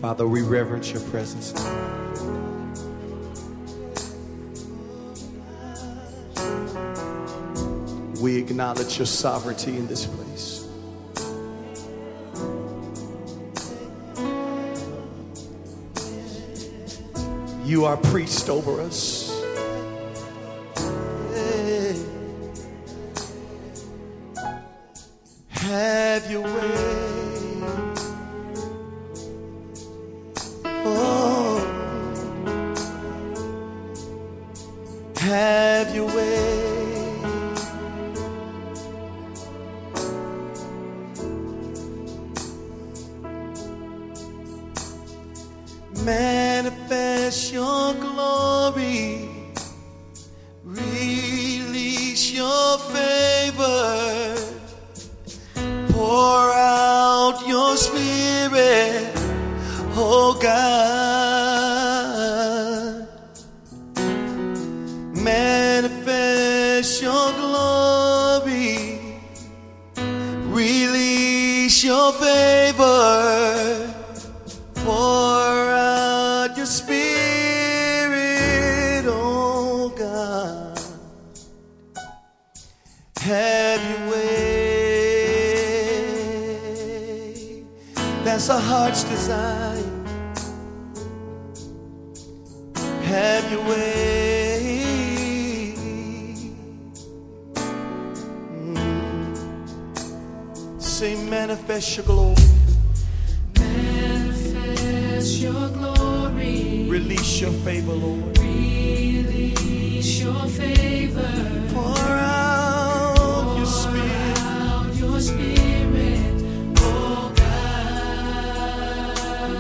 Father, we reverence your presence. We acknowledge your sovereignty in this place. You are priest over us. Have your way. Oh, have your way. Manifest your glory, release your favor, pour out your spirit, oh God. Manifest your glory, release your favor, pour out your spirit, oh God. Have your way. That's our heart's desire. Have your way. Say, manifest your glory. Your glory, release your favor, Lord. Release your favor. Pour out your spirit. Pour out your spirit, oh God.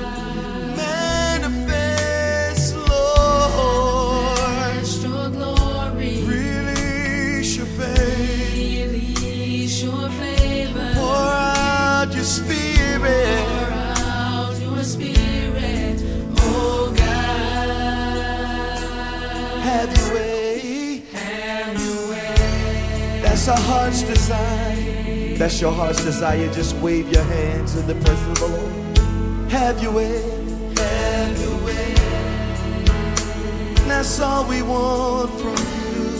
Manifest, Lord. Manifest your glory. Release your favor. Release your favor. Pour out your spirit. Pour out your spirit, oh God. Have your way. Have your way. That's our heart's desire. That's your heart's desire. Just wave your hands in the presence of the Lord. Have your way. Have your way. That's all we want from you.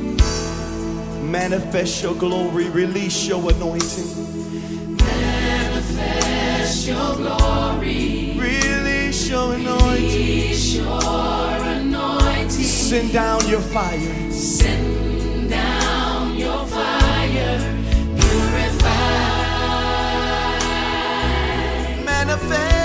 Manifest your glory. Release your anointing. Manifest your glory. Release your anointing. Release your anointing. Send down your fire. Send down your fire. Purify. Manifest.